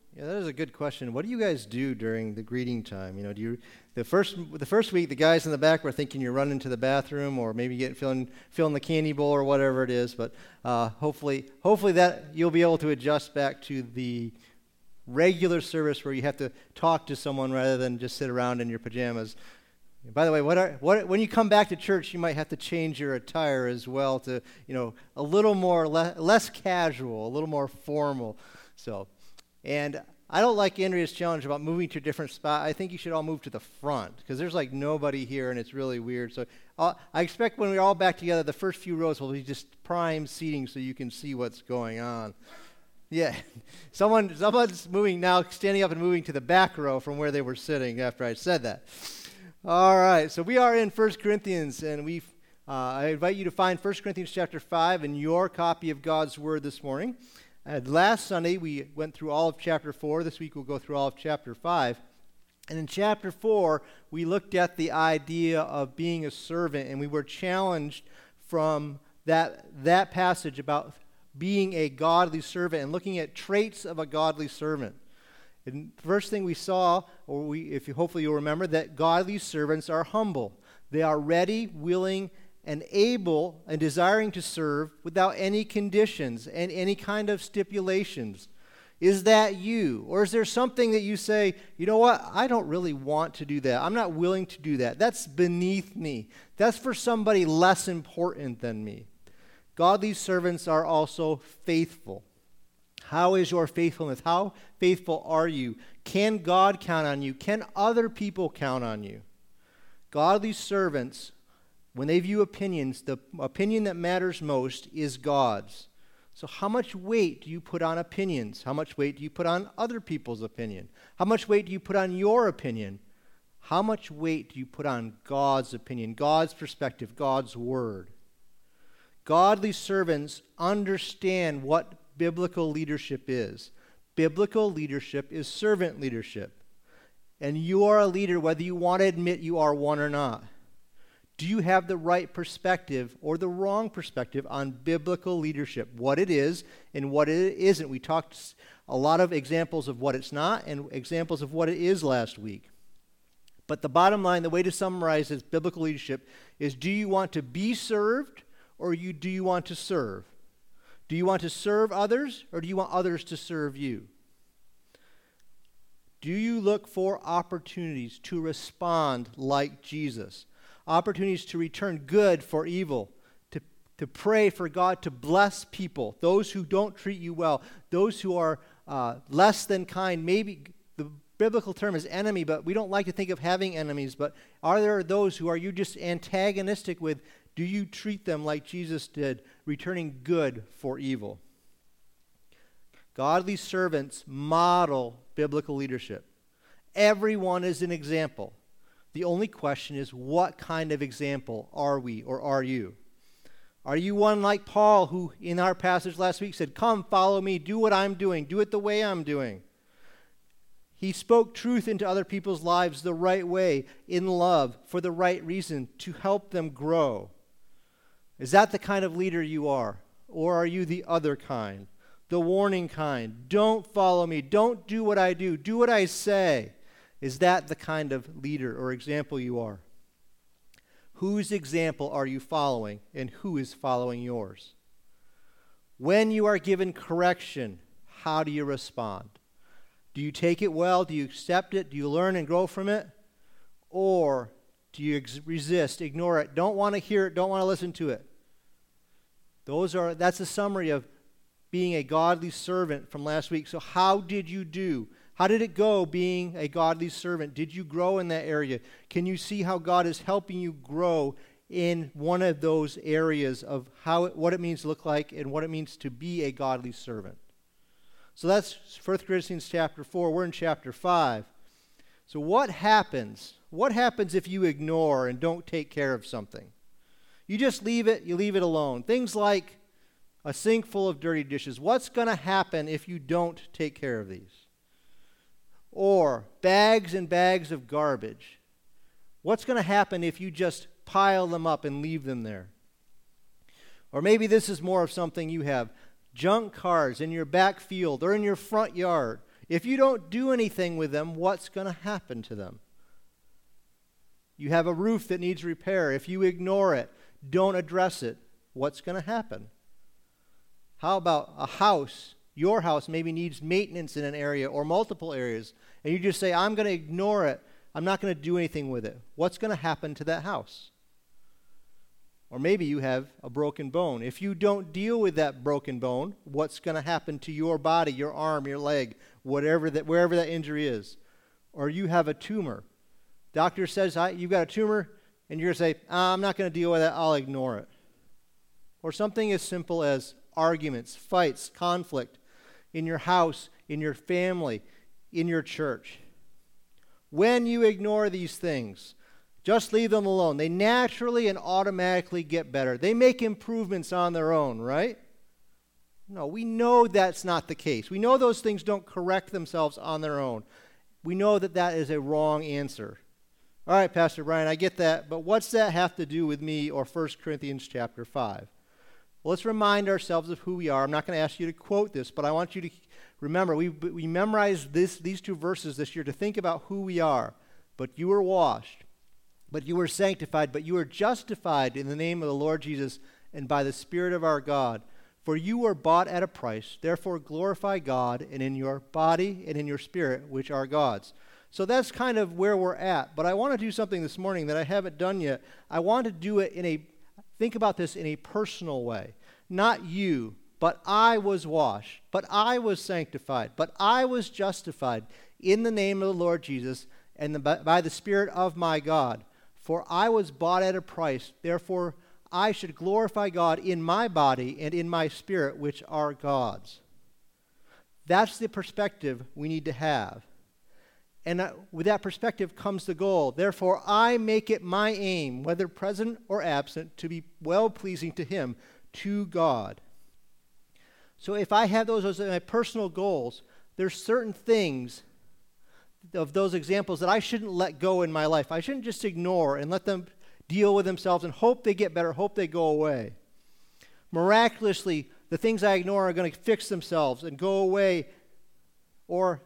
Yeah, that is a good question. What do you guys do during the greeting time? You know, do you the first week the guys in the back were thinking you're running to the bathroom or maybe filling the candy bowl or whatever it is, but hopefully that you'll be able to adjust back to the regular service where you have to talk to someone rather than just sit around in your pajamas. By the way, when you come back to church, you might have to change your attire as well to, a little more less casual, a little more formal. And I don't like Andrea's challenge about moving to a different spot. I think you should all move to the front because there's like nobody here and it's really weird. So I expect when we're all back together, the first few rows will be just prime seating so you can see what's going on. Yeah, someone's moving now, standing up and moving to the back row from where they were sitting after I said that. All right, so we are in 1 Corinthians, and I invite you to find 1 Corinthians chapter 5 in your copy of God's Word this morning. Last Sunday, we went through all of chapter 4. This week, we'll go through all of chapter 5. And in chapter 4, we looked at the idea of being a servant, and we were challenged from that passage about being a godly servant and looking at traits of a godly servant. And the first thing we saw, hopefully you'll remember, that godly servants are humble. They are ready, willing, and able and desiring to serve without any conditions and any kind of stipulations. Is that you? Or is there something that you say, you know what, I don't really want to do that. I'm not willing to do that. That's beneath me. That's for somebody less important than me. Godly servants are also faithful. How is your faithfulness? How faithful are you? Can God count on you? Can other people count on you? Godly servants, when they view opinions, the opinion that matters most is God's. So how much weight do you put on opinions? How much weight do you put on other people's opinion? How much weight do you put on your opinion? How much weight do you put on God's opinion, God's perspective, God's word? Godly servants understand what biblical leadership is. Biblical leadership is servant leadership. And you are a leader whether you want to admit you are one or not. Do you have the right perspective or the wrong perspective on biblical leadership, what it is and what it isn't? We talked a lot of examples of what it's not and examples of what it is last week. But the bottom line, the way to summarize this biblical leadership is, do you want to be served or do you want to serve? Do you want to serve others, or do you want others to serve you? Do you look for opportunities to respond like Jesus? Opportunities to return good for evil, to pray for God to bless people, those who don't treat you well, those who are less than kind. Maybe the biblical term is enemy, but we don't like to think of having enemies. But are there those who are you just antagonistic with? Do you treat them like Jesus did, returning good for evil? Godly servants model biblical leadership. Everyone is an example. The only question is, what kind of example are we or are you? Are you one like Paul, who in our passage last week said, "Come, follow me, do what I'm doing, do it the way I'm doing"? He spoke truth into other people's lives the right way, in love, for the right reason, to help them grow. Is that the kind of leader you are? Or are you the other kind, the warning kind? Don't follow me. Don't do what I do. Do what I say. Is that the kind of leader or example you are? Whose example are you following, and who is following yours? When you are given correction, how do you respond? Do you take it well? Do you accept it? Do you learn and grow from it? Or do you resist, ignore it, don't want to hear it, don't want to listen to it? That's a summary of being a godly servant from last week. So how did you do? How did it go being a godly servant? Did you grow in that area? Can you see how God is helping you grow in one of those areas of what it means to look like and what it means to be a godly servant? So that's 1 Corinthians chapter 4. We're in chapter 5. So what happens? What happens if you ignore and don't take care of something? You just leave it alone. Things like a sink full of dirty dishes. What's going to happen if you don't take care of these? Or bags and bags of garbage. What's going to happen if you just pile them up and leave them there? Or maybe this is more of something you have. Junk cars in your back field or in your front yard. If you don't do anything with them, what's going to happen to them? You have a roof that needs repair. If you ignore it, don't address it, what's going to happen? How about a house? Your house maybe needs maintenance in an area or multiple areas, and you just say, I'm going to ignore it. I'm not going to do anything with it. What's going to happen to that house? Or maybe you have a broken bone. If you don't deal with that broken bone, what's going to happen to your body, your arm, your leg, wherever that injury is? Or you have a tumor. Doctor says, you've got a tumor, and you're going to say, I'm not going to deal with that, I'll ignore it. Or something as simple as arguments, fights, conflict in your house, in your family, in your church. When you ignore these things, just leave them alone. They naturally and automatically get better. They make improvements on their own, right? No, we know that's not the case. We know those things don't correct themselves on their own. We know that that is a wrong answer. All right, Pastor Brian, I get that, but what's that have to do with me or 1 Corinthians chapter 5? Well, let's remind ourselves of who we are. I'm not going to ask you to quote this, but I want you to remember, we memorized these two verses this year to think about who we are. But you were washed, but you were sanctified, but you were justified in the name of the Lord Jesus and by the Spirit of our God. For you were bought at a price, therefore glorify God and in your body and in your spirit, which are God's. So that's kind of where we're at. But I want to do something this morning that I haven't done yet. I want to do it think about this in a personal way. Not you, but I was washed, but I was sanctified, but I was justified in the name of the Lord Jesus and by the Spirit of my God. For I was bought at a price, therefore I should glorify God in my body and in my spirit, which are God's. That's the perspective we need to have. And with that perspective comes the goal. Therefore, I make it my aim, whether present or absent, to be well-pleasing to Him, to God. So if I have those as my personal goals, there's certain things of those examples that I shouldn't let go in my life. I shouldn't just ignore and let them deal with themselves and hope they get better, hope they go away. Miraculously, the things I ignore are going to fix themselves and go away. Or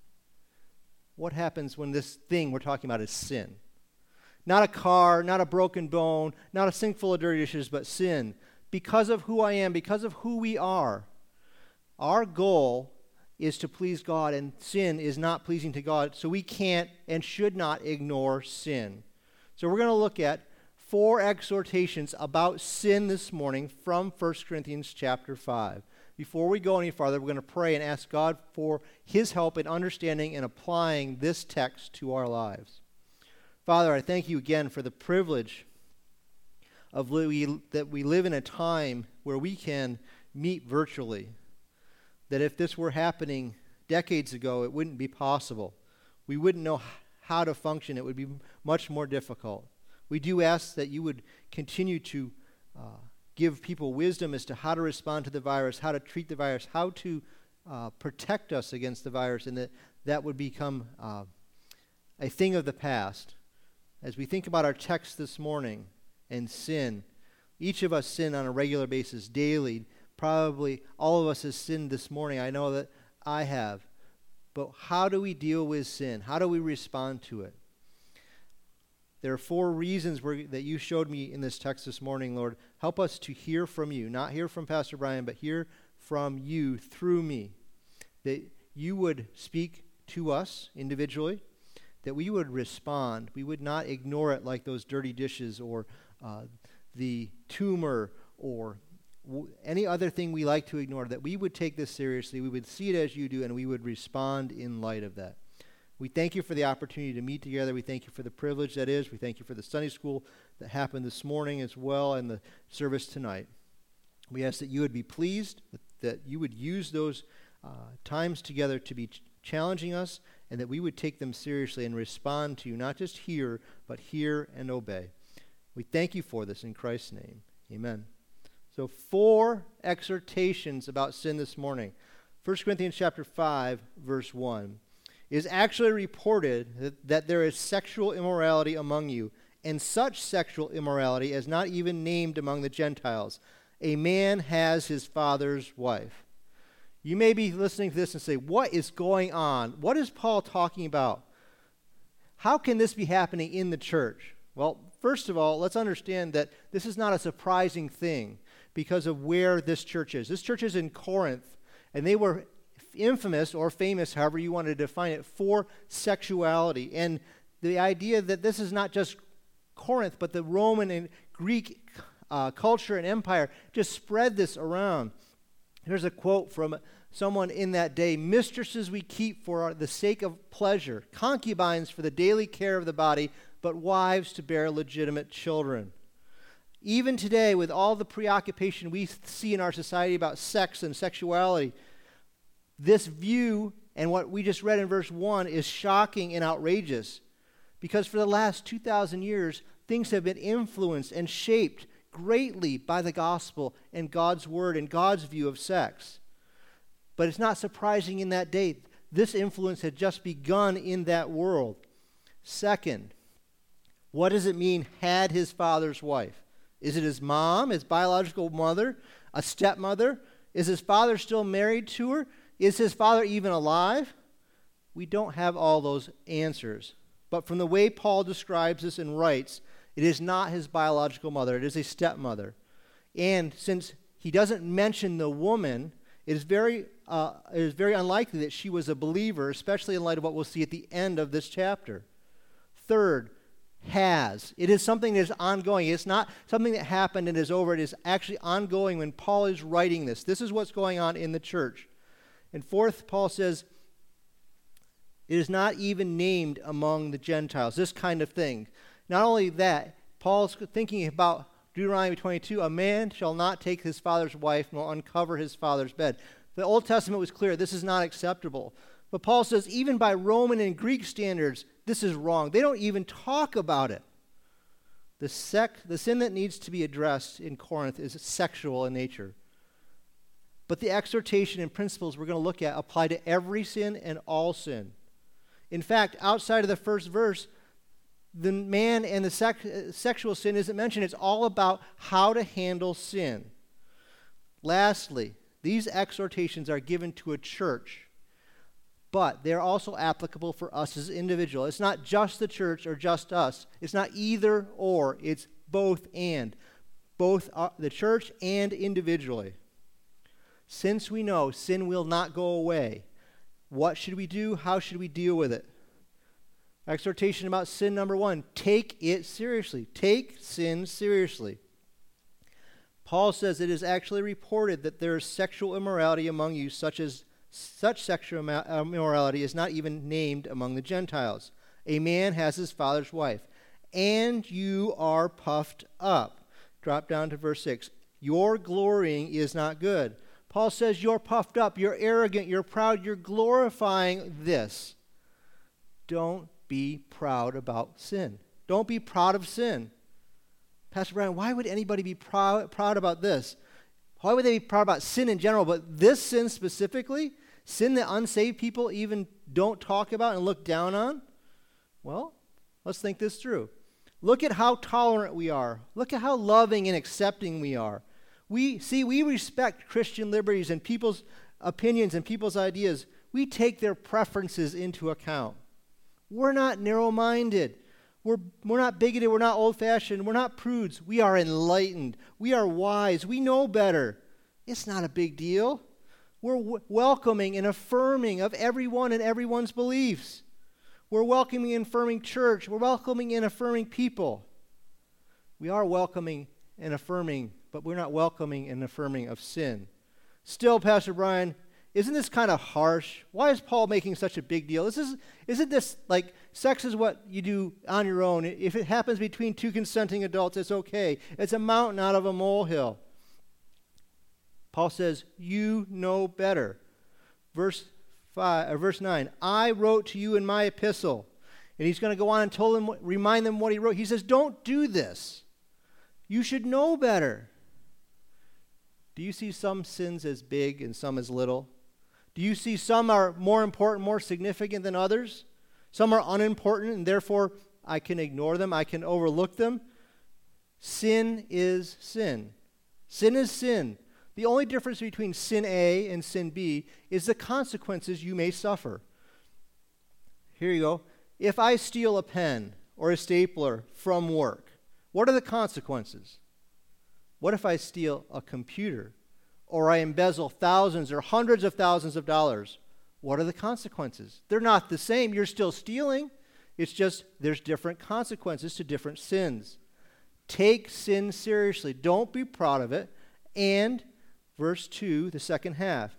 what happens when this thing we're talking about is sin? Not a car, not a broken bone, not a sink full of dirty dishes, but sin. Because of who I am, because of who we are, our goal is to please God, and sin is not pleasing to God, so we can't and should not ignore sin. So we're going to look at 4 exhortations about sin this morning from 1 Corinthians chapter 5. Before we go any farther, we're going to pray and ask God for His help in understanding and applying this text to our lives. Father, I thank you again for the privilege of that we live in a time where we can meet virtually. That if this were happening decades ago, it wouldn't be possible. We wouldn't know how to function. It would be much more difficult. We do ask that you would continue to give people wisdom as to how to respond to the virus, how to treat the virus, how to protect us against the virus, and that would become a thing of the past. As we think about our text this morning and sin, each of us sin on a regular basis, daily. Probably all of us have sinned this morning. I know that I have. But how do we deal with sin? How do we respond to it? There are 4 reasons that you showed me in this text this morning, Lord. Help us to hear from you, not hear from Pastor Brian, but hear from you through me. That you would speak to us individually, that we would respond. We would not ignore it like those dirty dishes or the tumor or any other thing we like to ignore, that we would take this seriously, we would see it as you do, and we would respond in light of that. We thank you for the opportunity to meet together. We thank you for the privilege that is. We thank you for the Sunday school that happened this morning as well and the service tonight. We ask that you would be pleased, that you would use those times together to be challenging us, and that we would take them seriously and respond to you, not just hear, but hear and obey. We thank you for this in Christ's name. Amen. So 4 exhortations about sin this morning. 1 Corinthians chapter 5, verse 1. It is actually reported that there is sexual immorality among you, and such sexual immorality as not even named among the Gentiles. A man has his father's wife. You may be listening to this and say, what is going on? What is Paul talking about? How can this be happening in the church? Well, first of all, let's understand that this is not a surprising thing because of where this church is. This church is in Corinth, and they were infamous or famous, however you want to define it, for sexuality. And the idea that this is not just Corinth, but the Roman and Greek culture and empire just spread this around. Here's a quote from someone in that day: "Mistresses we keep for the sake of pleasure, concubines for the daily care of the body, but wives to bear legitimate children." Even today, with all the preoccupation we see in our society about sex and sexuality, this view and what we just read in verse 1 is shocking and outrageous, because for the last 2,000 years, things have been influenced and shaped greatly by the gospel and God's word and God's view of sex. But it's not surprising in that day. This influence had just begun in that world. Second, what does it mean, had his father's wife? Is it his mom, his biological mother, a stepmother? Is his father still married to her? Is his father even alive? We don't have all those answers. But from the way Paul describes this and writes, it is not his biological mother. It is a stepmother. And since he doesn't mention the woman, it is very unlikely that she was a believer, especially in light of what we'll see at the end of this chapter. Third, has. It is something that is ongoing. It's not something that happened and is over. It is actually ongoing when Paul is writing this. This is what's going on in the church. And fourth, Paul says, it is not even named among the Gentiles, this kind of thing. Not only that, Paul's thinking about Deuteronomy 22, a man shall not take his father's wife nor uncover his father's bed. The Old Testament was clear, this is not acceptable. But Paul says, even by Roman and Greek standards, this is wrong. They don't even talk about it. The sin that needs to be addressed in Corinth is sexual in nature. But the exhortation and principles we're going to look at apply to every sin and all sin. In fact, outside of the first verse, the man and the sexual sin isn't mentioned. It's all about how to handle sin. Lastly, these exhortations are given to a church, but they're also applicable for us as individuals. It's not just the church or just us. It's not either or. It's both and. Both the church and individually. Since we know sin will not go away, what should we do? How should we deal with it? Exhortation about sin number 1, take it seriously. Take sin seriously. Paul says it is actually reported that there is sexual immorality among you, such sexual immorality is not even named among the Gentiles. A man has his father's wife, and you are puffed up. Drop down to verse 6. Your glorying is not good. Paul says you're puffed up, you're arrogant, you're proud, you're glorifying this. Don't be proud about sin. Don't be proud of sin. Pastor Brian, why would anybody be proud about this? Why would they be proud about sin in general? But this sin specifically, sin that unsaved people even don't talk about and look down on? Well, let's think this through. Look at how tolerant we are. Look at how loving and accepting we are. We respect Christian liberties and people's opinions and people's ideas. We take their preferences into account. We're not narrow-minded. We're not bigoted. We're not old-fashioned. We're not prudes. We are enlightened. We are wise. We know better. It's not a big deal. We're welcoming and affirming of everyone and everyone's beliefs. We're welcoming and affirming church. We're welcoming and affirming people. We are welcoming and affirming, but we're not welcoming and affirming of sin. Still, Pastor Brian, isn't this kind of harsh? Why is Paul making such a big deal? Isn't this like sex is what you do on your own? If it happens between two consenting adults, it's okay. It's a mountain out of a molehill. Paul says, you know better. Verse 9, I wrote to you in my epistle. And he's going to go on and remind them what he wrote. He says, don't do this. You should know better. Do you see some sins as big and some as little? Do you see some are more important, more significant than others? Some are unimportant, and therefore I can ignore them, I can overlook them. Sin is sin. Sin is sin. The only difference between sin A and sin B is the consequences you may suffer. Here you go. If I steal a pen or a stapler from work, what are the consequences? What if I steal a computer or I embezzle thousands or hundreds of thousands of dollars? What are the consequences? They're not the same. You're still stealing. It's just there's different consequences to different sins. Take sin seriously. Don't be proud of it. And verse 2, the second half.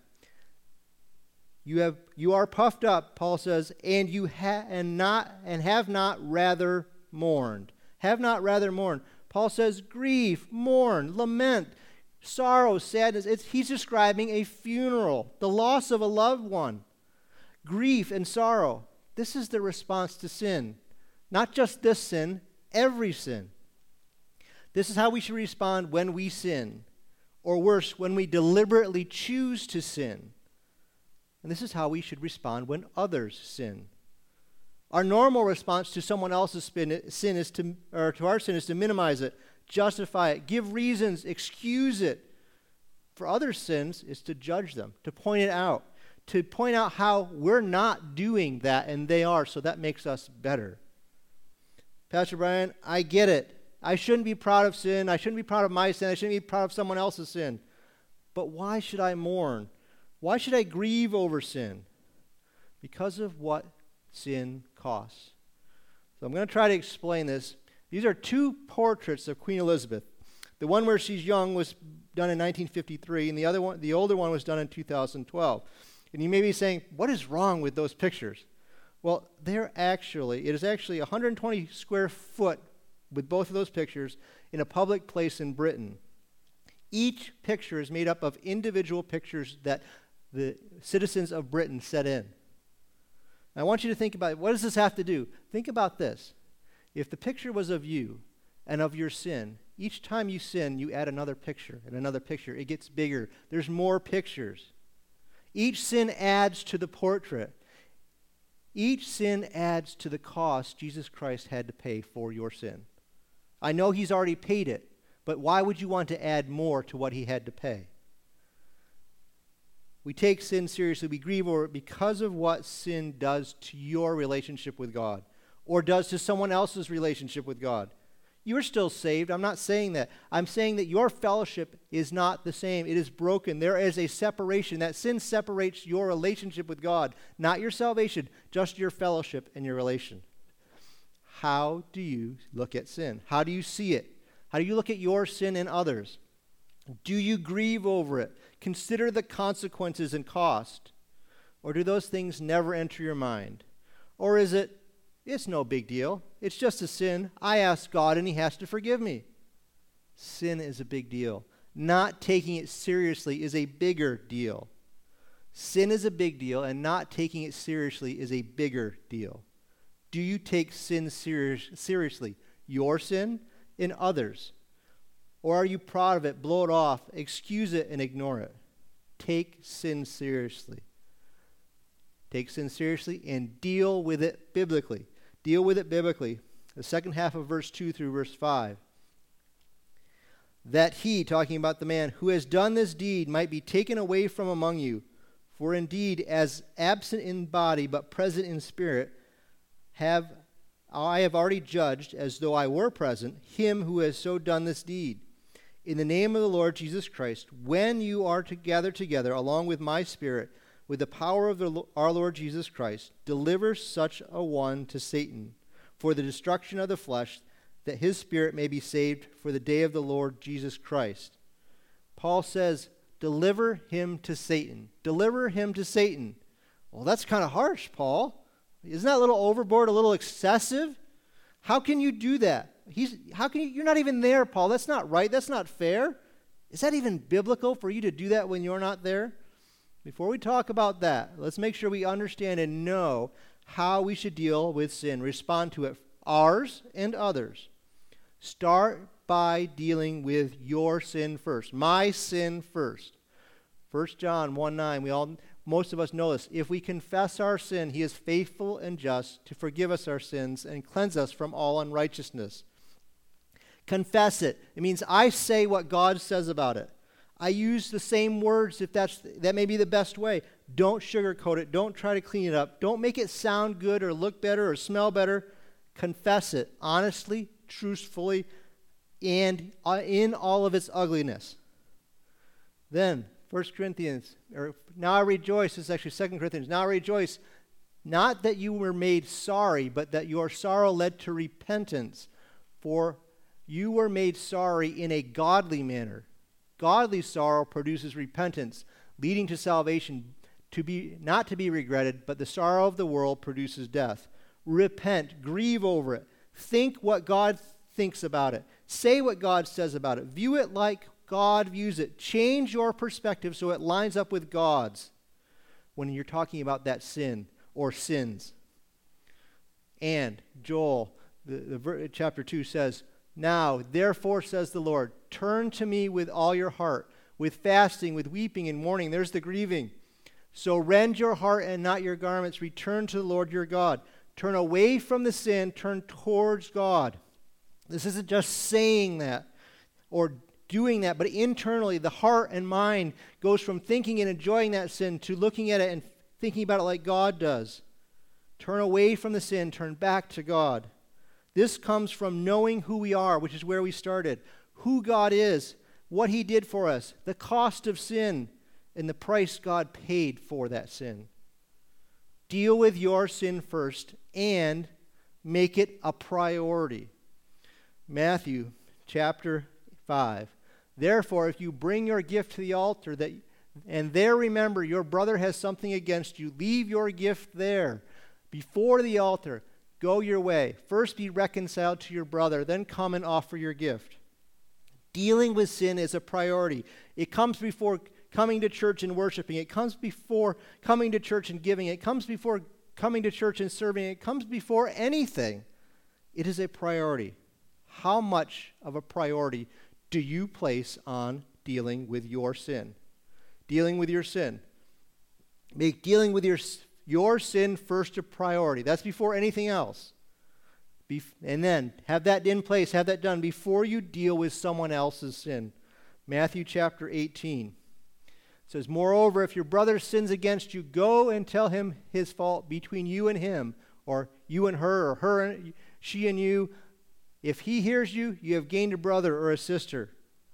You are puffed up, Paul says, and you have not rather mourned. Have not rather mourned. Paul says grief, mourn, lament, sorrow, sadness. He's describing a funeral, the loss of a loved one. Grief and sorrow. This is the response to sin. Not just this sin, every sin. This is how we should respond when we sin, or worse, when we deliberately choose to sin. And this is how we should respond when others sin. Our normal response to someone else's sin is to our sin is to minimize it, justify it, give reasons, excuse it. For other sins is to judge them, to point it out, to point out how we're not doing that and they are, so that makes us better. Pastor Brian, I get it. I shouldn't be proud of sin. I shouldn't be proud of my sin. I shouldn't be proud of someone else's sin. But why should I mourn? Why should I grieve over sin? Because of what sin costs. So I'm going to try to explain this. These are two portraits of Queen Elizabeth. The one where she's young was done in 1953, and the older one was done in 2012. And you may be saying, what is wrong with those pictures? Well, it is actually 120 square foot with both of those pictures in a public place in Britain. Each picture is made up of individual pictures that the citizens of Britain set in. I want you to think about, what does this have to do? Think about this. If the picture was of you and of your sin, each time you sin, you add another picture and another picture. It gets bigger. There's more pictures. Each sin adds to the portrait. Each sin adds to the cost Jesus Christ had to pay for your sin. I know he's already paid it, but why would you want to add more to what he had to pay? We take sin seriously. We grieve over it because of what sin does to your relationship with God or does to someone else's relationship with God. You're still saved. I'm not saying that. I'm saying that your fellowship is not the same. It is broken. There is a separation. That sin separates your relationship with God, not your salvation, just your fellowship and your relation. How do you look at sin? How do you see it? How do you look at your sin and others? Do you grieve over it? Consider the consequences and cost. Or do those things never enter your mind? Or is it's no big deal. It's just a sin. I ask God and he has to forgive me. Sin is a big deal. Not taking it seriously is a bigger deal. Sin is a big deal and not taking it seriously is a bigger deal. Do you take sin seriously? Your sin and others? Or are you proud of it, blow it off, excuse it, and ignore it? Take sin seriously. Take sin seriously and deal with it biblically. Deal with it biblically. The second half of verse 2 through verse 5. That he, talking about the man, who has done this deed might be taken away from among you. For indeed, as absent in body but present in spirit, I have already judged, as though I were present, him who has so done this deed. In the name of the Lord Jesus Christ, when you are to gather together along with my spirit, with the power of our Lord Jesus Christ, deliver such a one to Satan for the destruction of the flesh, that his spirit may be saved for the day of the Lord Jesus Christ. Paul says, deliver him to Satan. Deliver him to Satan. Well, that's kind of harsh, Paul. Isn't that a little overboard, a little excessive? How can you do that? You're not even there, Paul. That's not right. That's not fair. Is that even biblical for you to do that when you're not there? Before we talk about that, let's make sure we understand and know how we should deal with sin, respond to it, ours and others. Start by dealing with your sin first, my sin first. 1 John 1:9, most of us know this. If we confess our sin, he is faithful and just to forgive us our sins and cleanse us from all unrighteousness. Confess it. It means I say what God says about it. I use the same words if that may be the best way. Don't sugarcoat it. Don't try to clean it up. Don't make it sound good or look better or smell better. Confess it honestly, truthfully, and in all of its ugliness. Then, 1 Corinthians, or now I rejoice, this is actually 2 Corinthians, now I rejoice, not that you were made sorry, but that your sorrow led to repentance, for you were made sorry in a godly manner. Godly sorrow produces repentance, leading to salvation, not to be regretted, but the sorrow of the world produces death. Repent, grieve over it, think what God thinks about it, say what God says about it, view it like God views it. Change your perspective so it lines up with God's when you're talking about that sin or sins. And Joel, chapter 2 says, now, therefore, says the Lord, turn to me with all your heart, with fasting, with weeping and mourning. There's the grieving. So rend your heart and not your garments. Return to the Lord your God. Turn away from the sin. Turn towards God. This isn't just saying that or doing that, but internally the heart and mind goes from thinking and enjoying that sin to looking at it and thinking about it like God does. Turn away from the sin. Turn back to God. This comes from knowing who we are, which is where we started, who God is, what he did for us, the cost of sin, and the price God paid for that sin. Deal with your sin first and make it a priority. Matthew chapter 5. Therefore, if you bring your gift to the altar and there remember your brother has something against you, leave your gift there before the altar. Go your way. First be reconciled to your brother, then come and offer your gift. Dealing with sin is a priority. It comes before coming to church and worshiping. It comes before coming to church and giving. It comes before coming to church and serving. It comes before anything. It is a priority. How much of a priority do you place on dealing with your sin? Dealing with your sin. Make dealing with your sin first a priority. That's before anything else. And then have that in place, have that done before you deal with someone else's sin. Matthew chapter 18 says, moreover, if your brother sins against you, go and tell him his fault between you and him, or you and her, or her and she and you. If he hears you, you have gained a brother or a sister.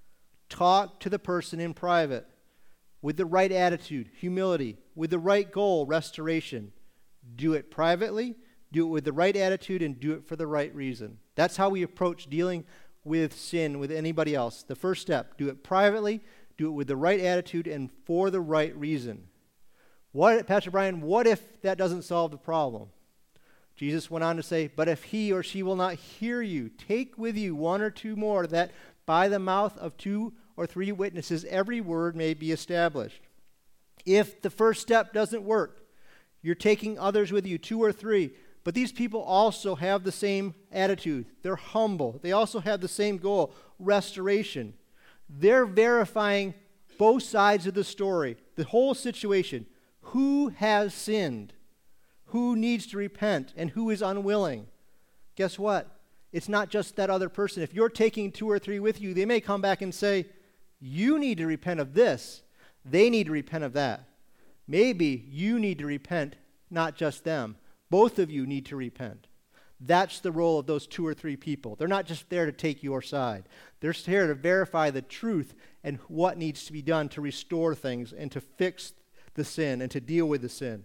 Talk to the person in private with the right attitude, humility, with the right goal, restoration. Do it privately, do it with the right attitude, and do it for the right reason. That's how we approach dealing with sin with anybody else. The first step, do it privately, do it with the right attitude, and for the right reason. Pastor Brian, what if that doesn't solve the problem? Jesus went on to say, but if he or she will not hear you, take with you one or two more, that by the mouth of 2 or 3 witnesses every word may be established. If the first step doesn't work, you're taking others with you, 2 or 3, but these people also have the same attitude. They're humble. They also have the same goal, restoration. They're verifying both sides of the story, the whole situation. Who has sinned? Who needs to repent? And who is unwilling? Guess what? It's not just that other person. If you're taking 2 or 3 with you, they may come back and say, you need to repent of this. They need to repent of that. Maybe you need to repent, not just them. Both of you need to repent. That's the role of those 2 or 3 people. They're not just there to take your side. They're here to verify the truth and what needs to be done to restore things and to fix the sin and to deal with the sin.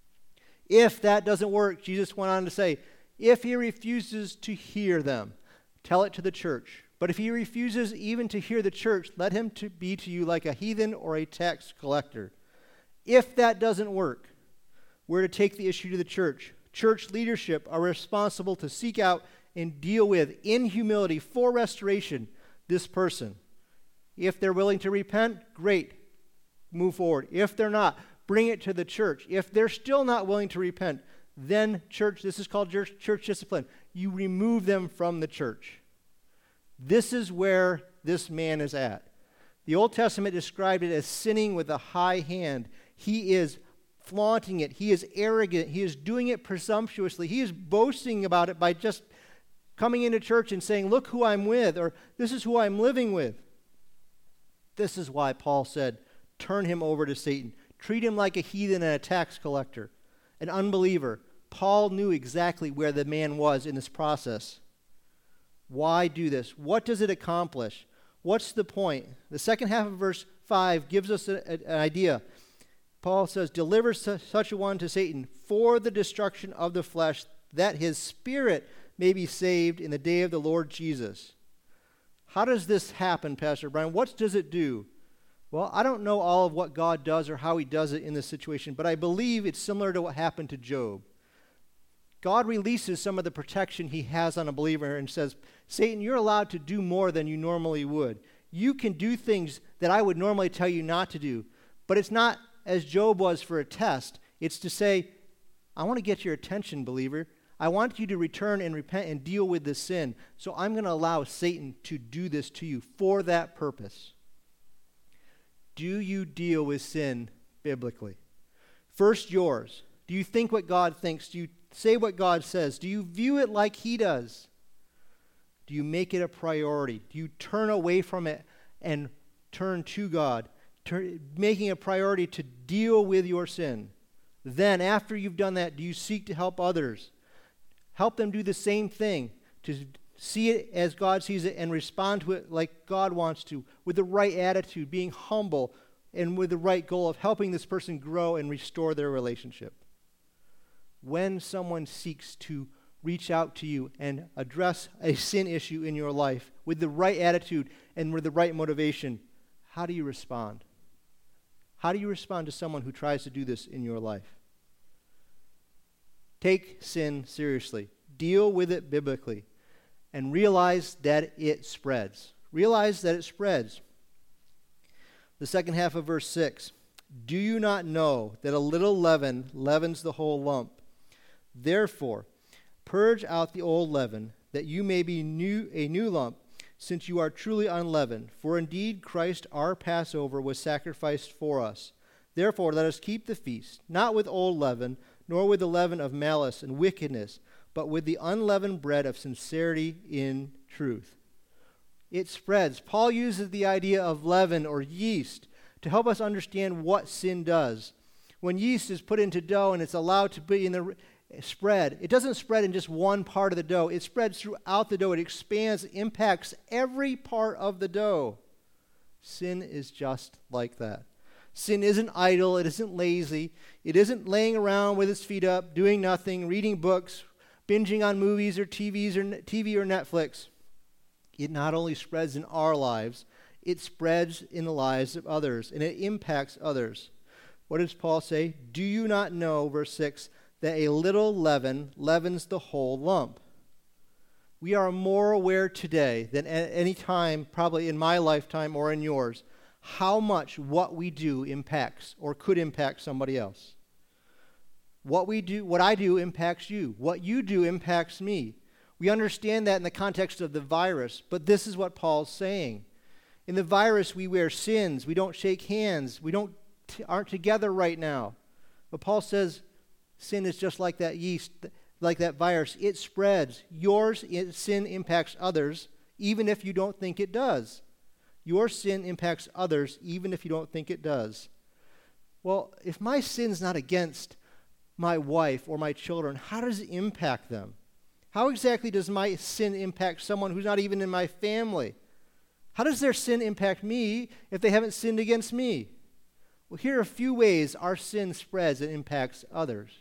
If that doesn't work, Jesus went on to say, if he refuses to hear them, tell it to the church. But if he refuses even to hear the church, let him be to you like a heathen or a tax collector. If that doesn't work, we're to take the issue to the church. Church leadership are responsible to seek out and deal with, in humility, for restoration, this person. If they're willing to repent, great, move forward. If they're not, bring it to the church. If they're still not willing to repent, then church, this is called church discipline. You remove them from the church. This is where this man is at. The Old Testament described it as sinning with a high hand. He is flaunting it. He is arrogant. He is doing it presumptuously. He is boasting about it by just coming into church and saying, look who I'm with, or this is who I'm living with. This is why Paul said, turn him over to Satan. Treat him like a heathen and a tax collector, an unbeliever. Paul knew exactly where the man was in this process. Why do this? What does it accomplish? What's the point? The second half of verse 5 gives us an idea. Paul says, deliver such a one to Satan for the destruction of the flesh, that his spirit may be saved in the day of the Lord Jesus. How does this happen, Pastor Brian? What does it do? Well, I don't know all of what God does or how he does it in this situation, but I believe it's similar to what happened to Job. God releases some of the protection he has on a believer and says, Satan, you're allowed to do more than you normally would. You can do things that I would normally tell you not to do. But it's not as Job was for a test. It's to say, I want to get your attention, believer. I want you to return and repent and deal with this sin. So I'm going to allow Satan to do this to you for that purpose. Do you deal with sin biblically? First, yours. Do you think what God thinks? Do you say what God says? Do you view it like he does? Do you make it a priority? Do you turn away from it and turn to God, making a priority to deal with your sin? Then, after you've done that, do you seek to help others? Help them do the same thing, to see it as God sees it and respond to it like God wants to, with the right attitude, being humble, and with the right goal of helping this person grow and restore their relationship. When someone seeks to reach out to you and address a sin issue in your life with the right attitude and with the right motivation, how do you respond? How do you respond to someone who tries to do this in your life? Take sin seriously. Deal with it biblically. And realize that it spreads. Realize that it spreads. The second half of verse 6. Do you not know that a little leaven leavens the whole lump? Therefore, purge out the old leaven, that you may be a new lump, since you are truly unleavened. For indeed Christ our Passover was sacrificed for us. Therefore let us keep the feast, not with old leaven, nor with the leaven of malice and wickedness, but with the unleavened bread of sincerity in truth. It spreads. Paul uses the idea of leaven or yeast to help us understand what sin does. When yeast is put into dough and it's allowed to be in the spread, it doesn't spread in just one part of the dough. It spreads throughout the dough. It expands, impacts every part of the dough. Sin is just like that. Sin isn't idle. It isn't lazy. It isn't laying around with its feet up, doing nothing, reading books, binging on movies or TV or Netflix. It not only spreads in our lives, it spreads in the lives of others, and it impacts others. What does Paul say? Do you not know, verse 6, that a little leaven leavens the whole lump? We are more aware today than at any time, probably in my lifetime or in yours, how much what we do impacts or could impact somebody else. What I do impacts you. What you do impacts me. We understand that in the context of the virus, but this is what Paul's saying. In the virus, we wear sins. We don't shake hands. We aren't together right now. But Paul says sin is just like that yeast, like that virus. It spreads. Sin impacts others, even if you don't think it does. Your sin impacts others, even if you don't think it does. Well, if my sin's not against my wife or my children, how does it impact them? How exactly does my sin impact someone who's not even in my family? How does their sin impact me if they haven't sinned against me? Well, here are a few ways our sin spreads and impacts others.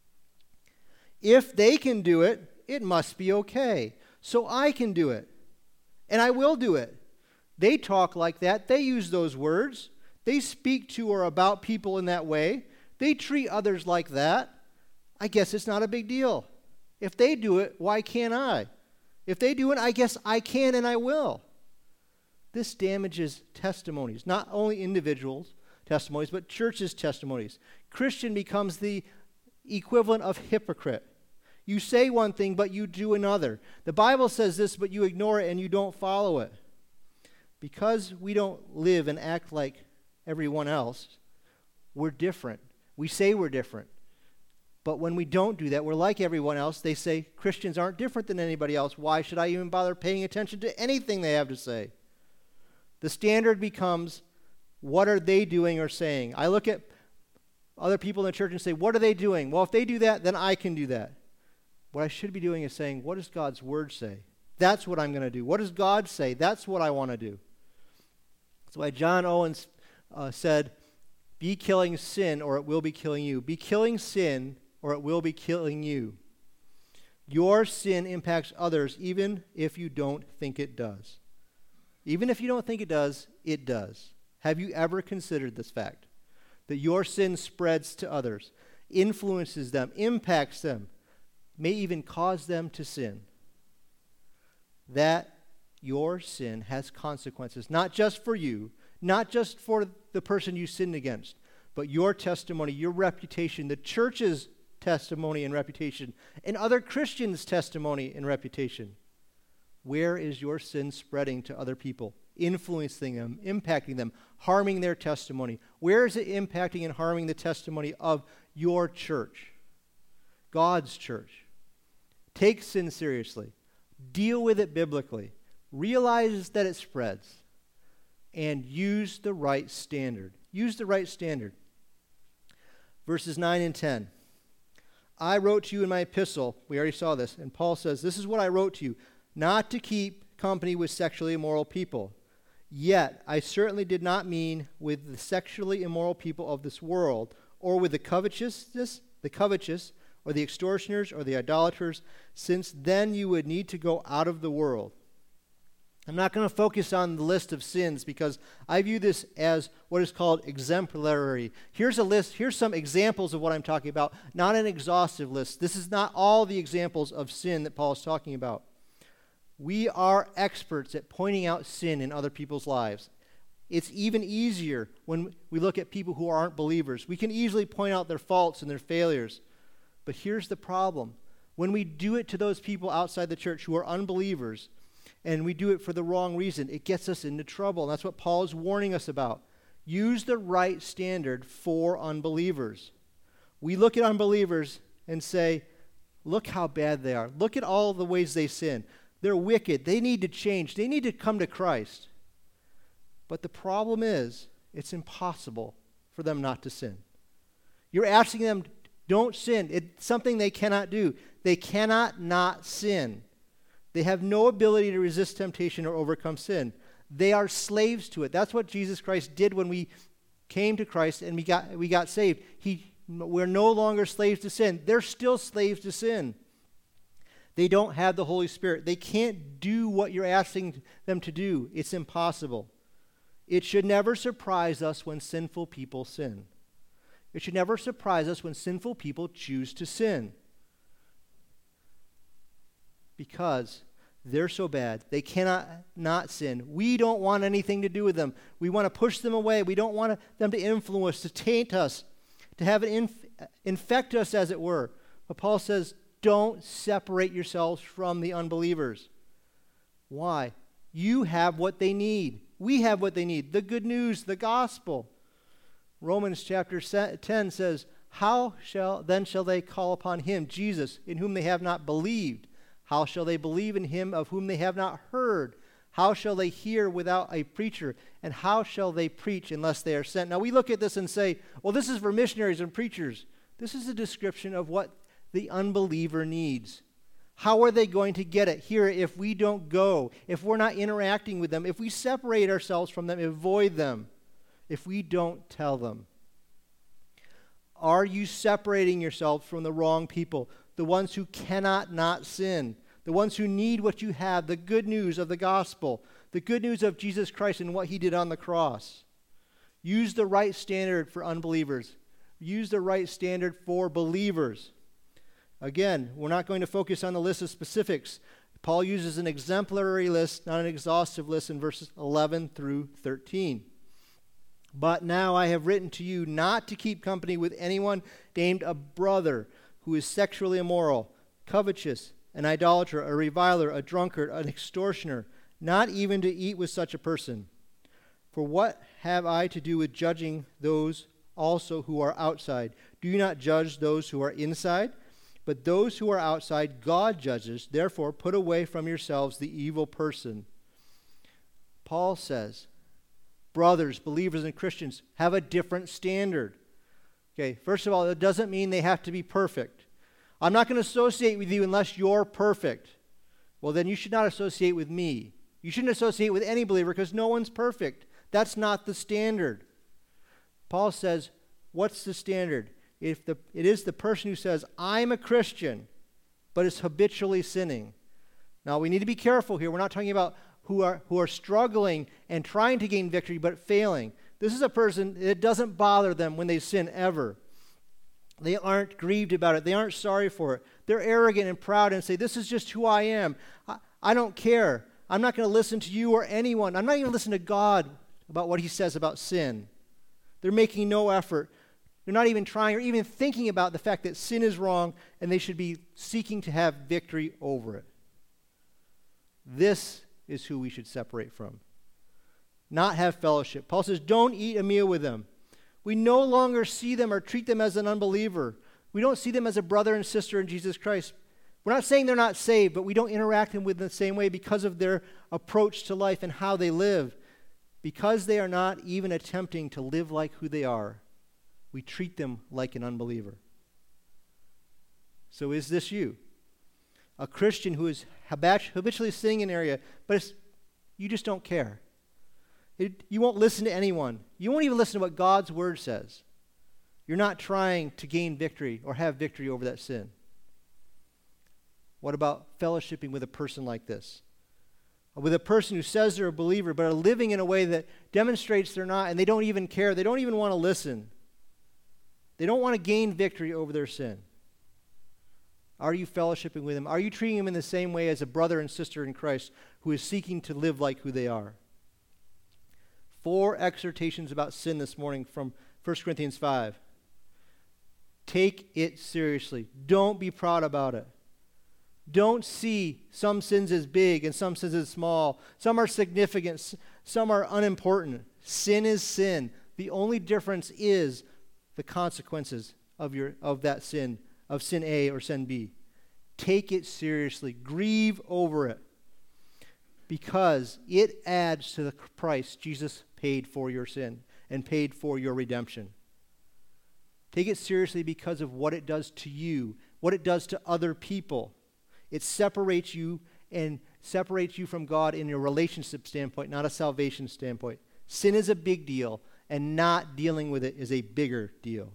If they can do it, it must be okay. So I can do it. And I will do it. They talk like that. They use those words. They speak to or about people in that way. They treat others like that. I guess it's not a big deal. If they do it, why can't I? If they do it, I guess I can and I will. This damages testimonies, not only individuals' testimonies, but churches' testimonies. Christian becomes the equivalent of hypocrite. You say one thing, but you do another. The Bible says this, but you ignore it and you don't follow it. Because we don't live and act like everyone else, we're different. We say we're different. But when we don't do that, we're like everyone else. They say Christians aren't different than anybody else. Why should I even bother paying attention to anything they have to say? The standard becomes What are they doing or saying? I look at other people in the church and say, what are they doing? Well, if they do that, then I can do that. What I should be doing is saying, what does God's word say? That's what I'm going to do. What does God say? That's what I want to do. That's why John Owens said, be killing sin or it will be killing you. Be killing sin or it will be killing you. Your sin impacts others even if you don't think it does. Even if you don't think it does, it does. Have you ever considered this fact? That your sin spreads to others, influences them, impacts them, may even cause them to sin. That your sin has consequences, not just for you, not just for the person you sinned against, but your testimony, your reputation, the church's testimony and reputation, and other Christians' testimony and reputation. Where is your sin spreading to other people, influencing them, impacting them, harming their testimony? Where is it impacting and harming the testimony of your church, God's church? Take sin seriously. Deal with it biblically. Realize that it spreads. And use the right standard. Use the right standard. Verses 9 and 10. I wrote to you in my epistle, we already saw this, and Paul says, this is what I wrote to you, not to keep company with sexually immoral people. Yet, I certainly did not mean with the sexually immoral people of this world, or with the covetous, or the extortioners, or the idolaters, since then you would need to go out of the world. I'm not going to focus on the list of sins because I view this as what is called exemplary. Here's a list, here's some examples of what I'm talking about, not an exhaustive list. This is not all the examples of sin that Paul is talking about. We are experts at pointing out sin in other people's lives. It's even easier when we look at people who aren't believers. We can easily point out their faults and their failures. But here's the problem. When we do it to those people outside the church who are unbelievers, and we do it for the wrong reason, it gets us into trouble. And that's what Paul is warning us about. Use the right standard for unbelievers. We look at unbelievers and say, look how bad they are. Look at all the ways they sin. They're wicked. They need to change. They need to come to Christ. But the problem is, it's impossible for them not to sin. You're asking them, don't sin. It's something they cannot do. They cannot not sin. They have no ability to resist temptation or overcome sin. They are slaves to it. That's what Jesus Christ did when we came to Christ and we got saved. We're no longer slaves to sin. They're still slaves to sin. They don't have the Holy Spirit. They can't do what you're asking them to do. It's impossible. It should never surprise us when sinful people sin. It should never surprise us when sinful people choose to sin. Because they're so bad. They cannot not sin. We don't want anything to do with them. We want to push them away. We don't want them to influence, to taint us, to have it infect us, as it were. But Paul says, don't separate yourselves from the unbelievers. Why? You have what they need. We have what they need. The good news, the gospel. Romans chapter 10 says, how shall they call upon him, Jesus, in whom they have not believed? How shall they believe in him of whom they have not heard? How shall they hear without a preacher? And how shall they preach unless they are sent? Now we look at this and say, well, this is for missionaries and preachers. This is a description of what the unbeliever needs. How are they going to get it here if we don't go, if we're not interacting with them, if we separate ourselves from them, avoid them, if we don't tell them? Are you separating yourself from the wrong people? The ones who cannot not sin, the ones who need what you have, the good news of the gospel, the good news of Jesus Christ and what he did on the cross. Use the right standard for unbelievers. Use the right standard for believers. Again, we're not going to focus on the list of specifics. Paul uses an exemplary list, not an exhaustive list, in verses 11 through 13. But now I have written to you not to keep company with anyone named a brother, who is sexually immoral, covetous, an idolater, a reviler, a drunkard, an extortioner, not even to eat with such a person. For what have I to do with judging those also who are outside? Do you not judge those who are inside? But those who are outside God judges. Therefore, put away from yourselves the evil person. Paul says, brothers, believers, and Christians have a different standard. Okay, first of all, it doesn't mean they have to be perfect. I'm not going to associate with you unless you're perfect. Well, then you should not associate with me. You shouldn't associate with any believer because no one's perfect. That's not the standard. Paul says, what's the standard? It is the person who says, I'm a Christian, but is habitually sinning. Now, we need to be careful here. We're not talking about who are struggling and trying to gain victory, but failing. This is a person, it doesn't bother them when they sin ever. They aren't grieved about it. They aren't sorry for it. They're arrogant and proud and say, this is just who I am. I don't care. I'm not going to listen to you or anyone. I'm not even going to listen to God about what he says about sin. They're making no effort. They're not even trying or even thinking about the fact that sin is wrong and they should be seeking to have victory over it. This is who we should separate from. Not have fellowship. Paul says, don't eat a meal with them. We no longer see them or treat them as an unbeliever. We don't see them as a brother and sister in Jesus Christ. We're not saying they're not saved, but we don't interact with them the same way because of their approach to life and how they live. Because they are not even attempting to live like who they are, we treat them like an unbeliever. So is this you? A Christian who is habitually sinning in an area, but you just don't care. You won't listen to anyone. You won't even listen to what God's word says. You're not trying to gain victory or have victory over that sin. What about fellowshipping with a person like this? With a person who says they're a believer, but are living in a way that demonstrates they're not, and they don't even care. They don't even want to listen. They don't want to gain victory over their sin. Are you fellowshipping with them? Are you treating them in the same way as a brother and sister in Christ who is seeking to live like who they are? 4 exhortations about sin this morning from 1 Corinthians 5. Take it seriously. Don't be proud about it. Don't see some sins as big and some sins as small. Some are significant, some are unimportant. Sin is sin. The only difference is the consequences of that sin, of sin A or sin B. Take it seriously. Grieve over it. Because it adds to the price Jesus paid for your sin and paid for your redemption. Take it seriously because of what it does to you, what it does to other people. It separates you and separates you from God in a relationship standpoint, not a salvation standpoint. Sin is a big deal, and not dealing with it is a bigger deal.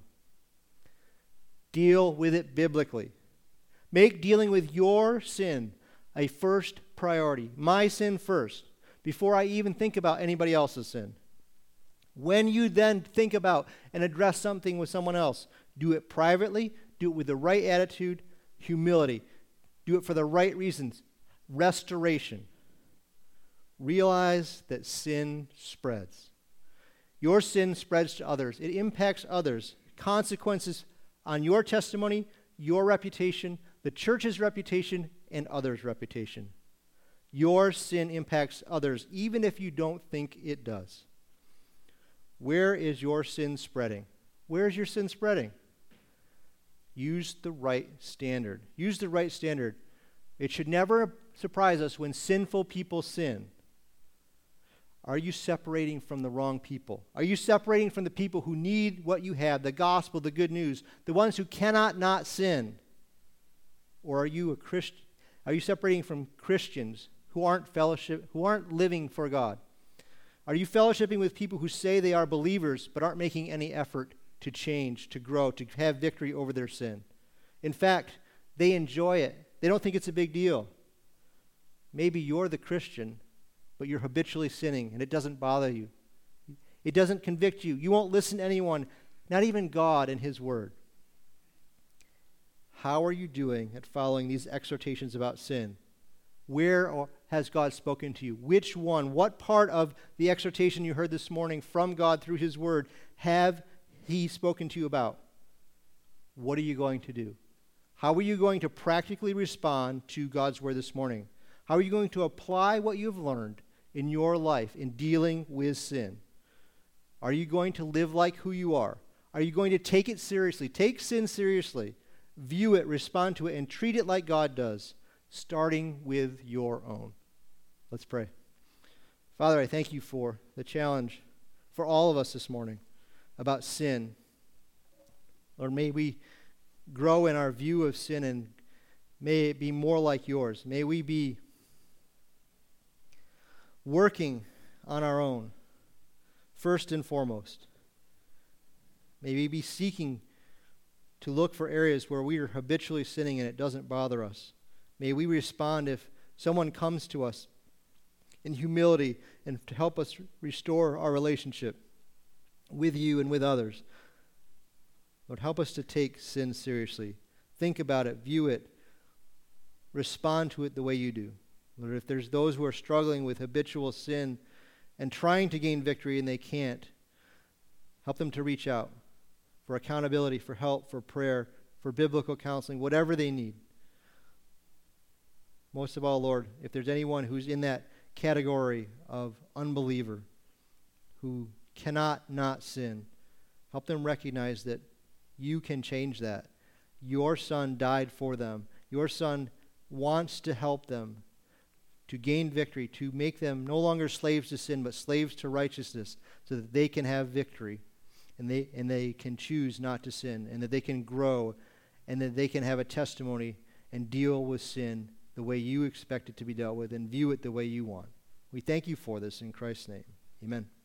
Deal with it biblically. Make dealing with your sin a first priority. My sin first, before I even think about anybody else's sin. When you then think about and address something with someone else, do it privately, do it with the right attitude, humility. Do it for the right reasons. Restoration. Realize that sin spreads. Your sin spreads to others. It impacts others. Consequences on your testimony, your reputation, the church's reputation, and others' reputation. Your sin impacts others, even if you don't think it does. Where is your sin spreading? Where is your sin spreading? Use the right standard. Use the right standard. It should never surprise us when sinful people sin. Are you separating from the wrong people? Are you separating from the people who need what you have, the gospel, the good news, the ones who cannot not sin? Or are you a Christian? Are you separating from Christians who aren't living for God? Are you fellowshipping with people who say they are believers but aren't making any effort to change, to grow, to have victory over their sin? In fact, they enjoy it. They don't think it's a big deal. Maybe you're the Christian, but you're habitually sinning and it doesn't bother you. It doesn't convict you. You won't listen to anyone, not even God and His Word. How are you doing at following these exhortations about sin? Where has God spoken to you? Which one? What part of the exhortation you heard this morning from God through His Word have He spoken to you about? What are you going to do? How are you going to practically respond to God's Word this morning? How are you going to apply what you've learned in your life in dealing with sin? Are you going to live like who you are? Are you going to take it seriously? Take sin seriously. View it, respond to it, and treat it like God does, starting with your own. Let's pray. Father, I thank you for the challenge for all of us this morning about sin. Lord, may we grow in our view of sin, and may it be more like yours. May we be working on our own, first and foremost. May we be seeking to look for areas where we are habitually sinning and it doesn't bother us. May we respond if someone comes to us in humility and to help us restore our relationship with you and with others. Lord, help us to take sin seriously. Think about it, view it, respond to it the way you do. Lord, if there's those who are struggling with habitual sin and trying to gain victory and they can't, help them to reach out for accountability, for help, for prayer, for biblical counseling, whatever they need. Most of all, Lord, if there's anyone who's in that category of unbeliever who cannot not sin, help them recognize that you can change that. Your Son died for them. Your Son wants to help them to gain victory, to make them no longer slaves to sin, but slaves to righteousness, so that they can have victory, and they can choose not to sin, and that they can grow, and that they can have a testimony and deal with sin the way you expect it to be dealt with and view it the way you want. We thank you for this in Christ's name. Amen.